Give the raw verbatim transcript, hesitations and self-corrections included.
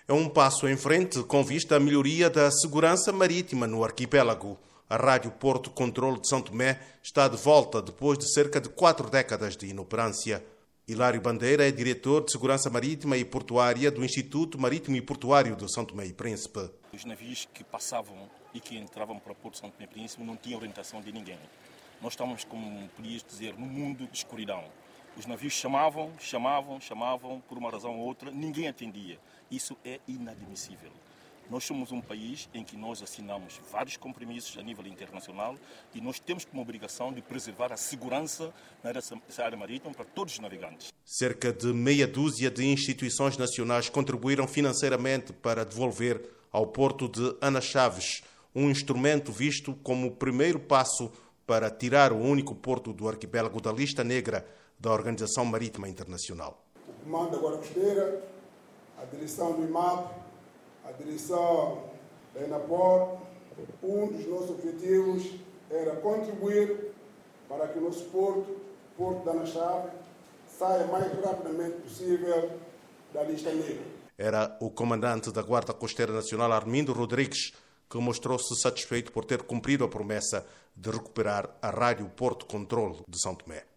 É um passo em frente com vista à melhoria da segurança marítima no arquipélago. A Rádio Porto Controlo de São Tomé está de volta depois de cerca de quatro décadas de inoperância. Hilário Bandeira é diretor de Segurança Marítima e Portuária do Instituto Marítimo e Portuário de São Tomé e Príncipe. Os navios que passavam e que entravam para o Porto de São Tomé e Príncipe não tinham orientação de ninguém. Nós estávamos, como podias dizer, num mundo de escuridão. Os navios chamavam, chamavam, chamavam, por uma razão ou outra, ninguém atendia. Isso é inadmissível. Nós somos um país em que nós assinamos vários compromissos a nível internacional e nós temos como obrigação de preservar a segurança nessa área marítima para todos os navegantes. Cerca de meia dúzia de instituições nacionais contribuíram financeiramente para devolver ao Porto de Ana Chaves um instrumento visto como o primeiro passo para tirar o único porto do arquipélago da lista negra da Organização Marítima Internacional. O Comando da Guarda Costeira, a direção do I M A P, a direção da ENAPOR, um dos nossos objetivos era contribuir para que o nosso porto, Porto da Ana Chaves, saia o mais rapidamente possível da lista negra. Era o comandante da Guarda Costeira Nacional, Armindo Rodrigues, que mostrou-se satisfeito por ter cumprido a promessa de recuperar a Rádio Porto Controlo de São Tomé.